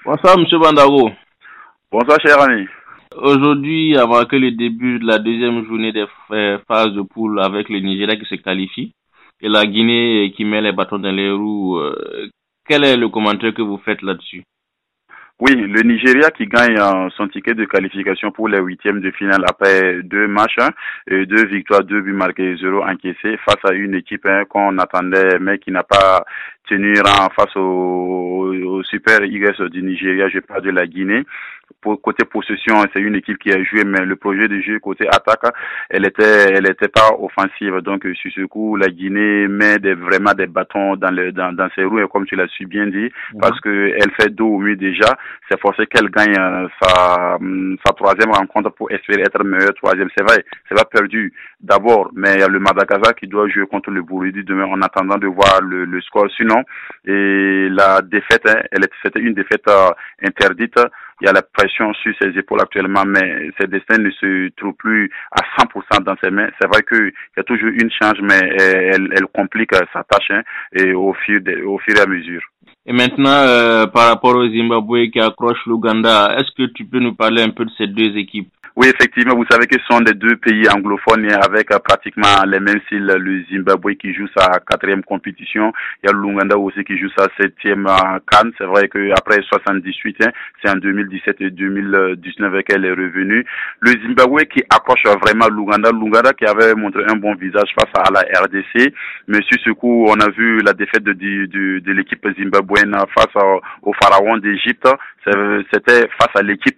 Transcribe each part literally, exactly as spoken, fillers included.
Bonsoir, Monsieur Bandago. Bonsoir, cher ami. Aujourd'hui a marqué le début de la deuxième journée des euh, phases de poule avec le Nigeria qui se qualifie et la Guinée qui met les bâtons dans les roues. Euh, quel est le commentaire que vous faites là-dessus? Oui, le Nigeria qui gagne euh, son ticket de qualification pour les huitièmes de finale après deux matchs, hein, et deux victoires, deux buts marqués, zéro encaissé face à une équipe hein, qu'on attendait mais qui n'a pas tenu rang face au, au Super Eagles du Nigeria, je parle de la Guinée. Pour, côté possession, c'est une équipe qui a joué, mais le projet de jeu côté attaque, elle était, elle était pas offensive. Donc sur ce coup, la Guinée met des, vraiment des bâtons dans, le, dans, dans ses roues, et comme tu l'as su bien dit, mmh. parce que elle fait dos au mur déjà. C'est forcé qu'elle gagne euh, sa, sa troisième rencontre pour espérer être meilleure troisième. C'est vrai, c'est pas perdu d'abord, mais il y a le Madagascar qui doit jouer contre le Burundi demain en attendant de voir le, le score. Sinon, et la défaite, hein, elle c'était une défaite euh, interdite. Il y a la pression sur ses épaules actuellement, mais ses destins ne se trouvent plus à cent pour cent dans ses mains. C'est vrai qu'il y a toujours une change, mais elle, elle complique sa tâche hein, et au fur, de, au fur et à mesure. Et maintenant, euh, par rapport au Zimbabwe qui accroche l'Ouganda, est-ce que tu peux nous parler un peu de ces deux équipes? Oui, effectivement, vous savez que ce sont des deux pays anglophones avec euh, pratiquement les mêmes styles. Le Zimbabwe qui joue sa quatrième compétition, il y a l'Ouganda aussi qui joue sa septième euh, CAN. C'est vrai qu'après soixante-dix-huit, hein, c'est en deux mille dix-sept et deux mille dix-neuf qu'elle est revenue. Le Zimbabwe qui accroche vraiment l'Ouganda, l'Ouganda qui avait montré un bon visage face à la R D C, mais sur ce coup, on a vu la défaite de, de, de, de l'équipe zimbabwéenne face à, au pharaon d'Égypte. C'était face à l'équipe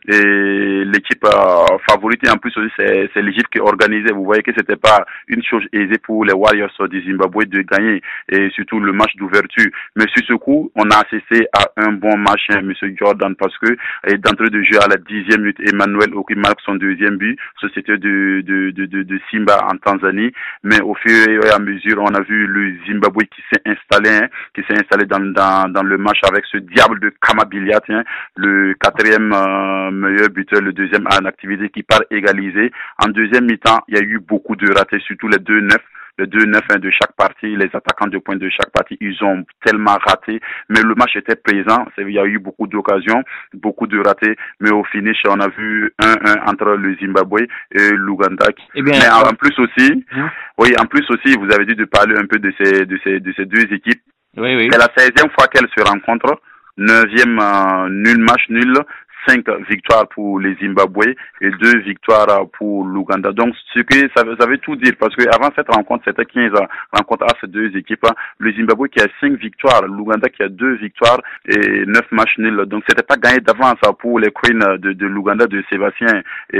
et l'équipe favorite, et en plus aussi c'est, c'est l'Égypte qui organisait. Vous voyez que c'était pas une chose aisée pour les Warriors du Zimbabwe de gagner, et surtout le match d'ouverture. Mais sur ce coup, on a assisté à un bon match, hein, Monsieur Jordan, parce que d'entrée de jeu à la dixième minute, Emmanuel Oki marque son deuxième but, société de, de, de, de, de Simba en Tanzanie. Mais au fur et à mesure, on a vu le Zimbabwe qui s'est installé, hein, qui s'est installé dans, dans, dans le match avec ce diable de Kamabiliat, hein, le quatrième euh, meilleur buteur, le deuxième en activité qui part égaliser. En deuxième mi-temps, il y a eu beaucoup de ratés, surtout les deux neufs. Les deux neuf de chaque partie, les attaquants de pointe de chaque partie, ils ont tellement raté. Mais le match était présent. Il y a eu beaucoup d'occasions, beaucoup de ratés. Mais au finish, on a vu un un entre le Zimbabwe et l'Ouganda. Eh bien, mais en, en plus aussi, hein? oui, en plus aussi, vous avez dit de parler un peu de ces, de ces, de ces deux équipes. Oui, oui. C'est la seizième fois qu'elles se rencontrent. Neuvième euh, nul, match nul. Cinq victoires pour les Zimbabwe et deux victoires pour l'Ouganda. Donc, ce que ça, ça veut tout dire, parce que avant cette rencontre, c'était quinze rencontres à ces deux équipes. Le Zimbabwe qui a cinq victoires, l'Ouganda qui a deux victoires et neuf matchs nuls. Donc, c'était pas gagné d'avance pour les Queens de, de l'Ouganda, de Sébastien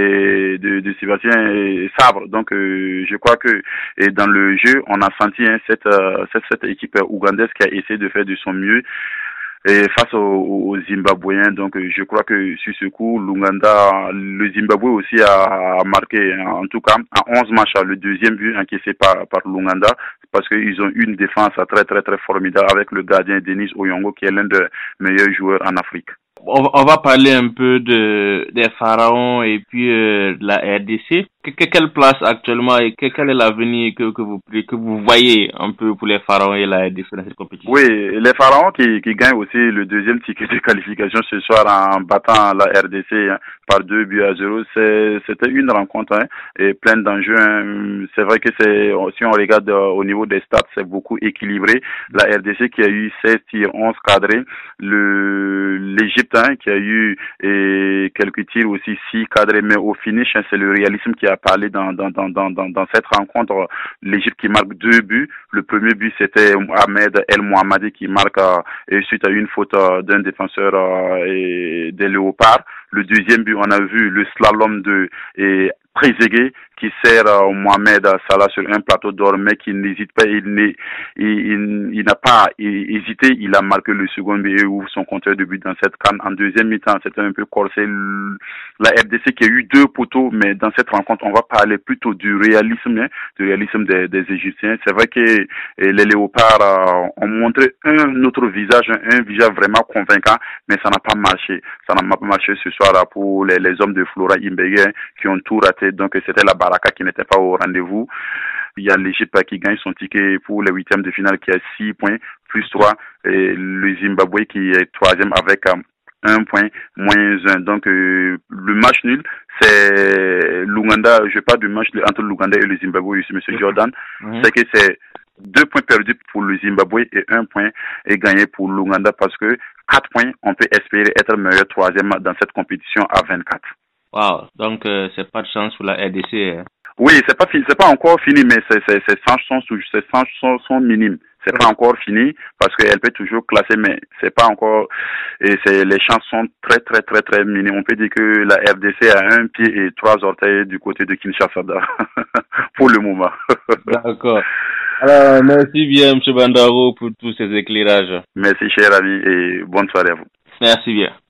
et de, de Sébastien et Sabre. Donc, euh, je crois que et dans le jeu, on a senti hein, cette, cette cette équipe ougandaise qui a essayé de faire de son mieux. Et face aux, aux Zimbabwéens, donc je crois que sur ce coup, l'Ouganda, le Zimbabwe aussi a, a marqué, en tout cas, en onze matchs, le deuxième but encaissé par, par l'Ouganda, parce qu'ils ont une défense très très très formidable avec le gardien Denis Oyongo, qui est l'un des meilleurs joueurs en Afrique. On va parler un peu de des pharaons et puis euh, de la R D C. Que, quelle place actuellement et que, quel est l'avenir que, que vous que vous voyez un peu pour les pharaons et la R D C dans cette compétition? Oui, les pharaons qui, qui gagnent aussi le deuxième ticket de qualification ce soir en battant la R D C hein, par deux buts à zéro. C'est, c'était une rencontre hein, et pleine d'enjeux. Hein. C'est vrai que c'est si on regarde euh, au niveau des stats, c'est beaucoup équilibré. La R D C qui a eu seize tirs, onze cadrés. Le l'Égypte hein, qui a eu et quelques tirs aussi six cadrés, mais au finish, hein, c'est le réalisme qui a parlé dans dans dans dans dans cette rencontre. L'Égypte qui marque deux buts. Le premier but c'était Ahmed El Mohammadi qui marque euh, et suite à une faute euh, d'un défenseur euh, et des Léopards. Le deuxième but, on a vu le slalom de et Trezeguet qui sert euh, Mohamed Salah sur un plateau d'or, mais qui n'hésite pas, il, il, il, il n'a pas hésité, il a marqué le second but et ouvre son compteur de but dans cette CAN. En deuxième mi-temps, c'était un peu corsé. La R D C qui a eu deux poteaux, mais dans cette rencontre, on va parler plutôt du réalisme, hein, du réalisme des, des Égyptiens. C'est vrai que les Léopards euh, ont montré un autre visage, un, un visage vraiment convaincant, mais ça n'a pas marché. Ça n'a pas marché ce soir pour les, les hommes de Flora Imbégué qui ont tout raté. Donc c'était la Baraka qui n'était pas au rendez-vous. Il y a l'Égypte qui gagne son ticket pour les huitièmes de finale qui a six points, plus trois. Et le Zimbabwe qui est troisième avec un point, moins un. Donc, euh, le match nul, c'est l'Ouganda, je parle du match entre l'Ouganda et le Zimbabwe, ici, M. Jordan, mm-hmm. c'est que c'est deux points perdus pour le Zimbabwe et un point est gagné pour l'Ouganda parce que quatre points, on peut espérer être meilleur troisième dans cette compétition à vingt-quatre. Wow, donc euh, c'est pas de chance pour la R D C. Hein. Oui, c'est pas fini, c'est pas encore fini, mais c'est c'est c'est chances sont ces chances sont, sont minimes. C'est pas encore fini parce qu'elle peut toujours classer, mais c'est pas encore et c'est les chances sont très très très très minimes. On peut dire que la R D C a un pied et trois orteils du côté de Kinshasa pour le moment. D'accord. Alors merci bien, M. Bandaro, pour tous ces éclairages. Merci, cher ami, et bonne soirée à vous. Merci bien.